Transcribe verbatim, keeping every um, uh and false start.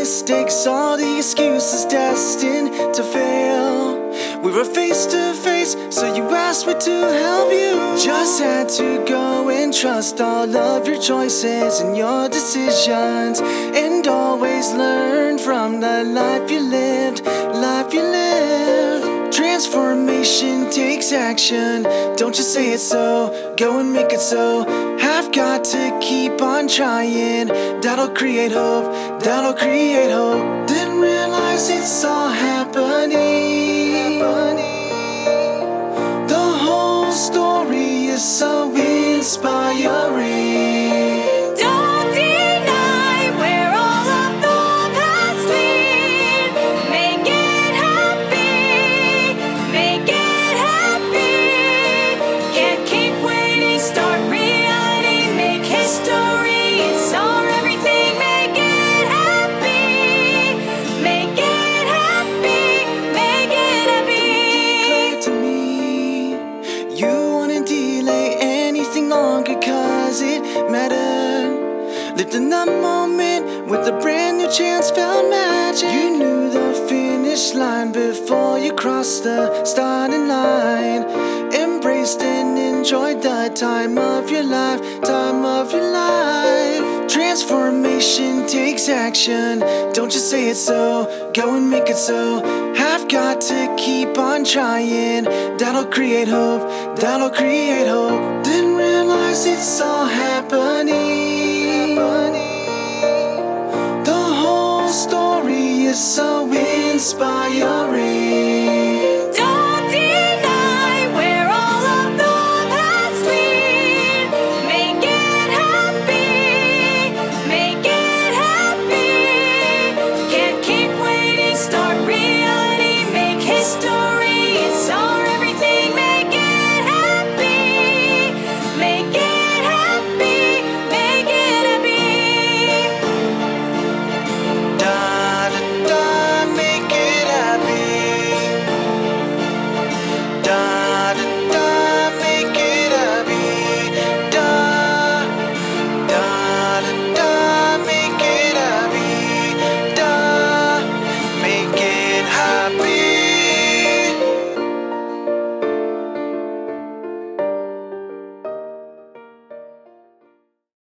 mistakes, all the excuses destined to fail. We were face to face, so you asked me to help you. Just had to go and trust all of your choices and your decisions, and always learn from the life you lived, life you lived. Transformation takes action, don't just say it so, go and make it so. Have got to keep on trying, that'll create hope, that'll create hope. Didn't realize it's all happening, the whole story is so inspiring. Don't deny where all of the past lead. Make it happy, make it happy. Can't keep waiting, start reality, make history. It's our everything, make it happy, make it happy, make it happy. Declare to me you wouldn't delay anything longer, cause it mattered. Lived in the moment with a brand new chance, felt magic. You knew the finish line before you crossed the starting line. Embraced and enjoyed the time of your life, time of your life. Transformation takes action, don't just say it so, go and make it so. Have got to keep on trying, that'll create hope, that'll create hope. Didn't realize it's all happening, the whole story is so inspiring.